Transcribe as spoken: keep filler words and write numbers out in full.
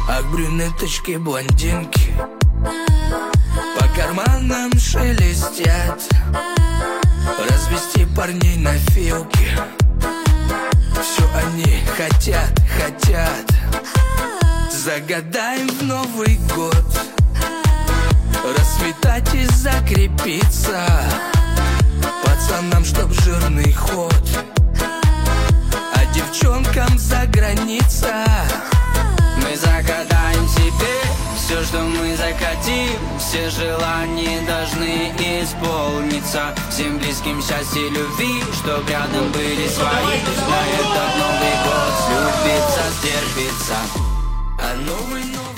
а к брюнеточке блондинки по карманам шелестят. Развести парней на филки. Все они хотят, хотят. Загадаем в Новый год расцветать и закрепиться. Пацанам, чтоб жирный ход, а девчонкам за граница. Мы загадаем себе все, что мы захотим. Все желания должны исполниться. Всем близким счастья, любви, чтоб рядом были свои. На этот Новый год слюбиться, стерпится. А новый, новый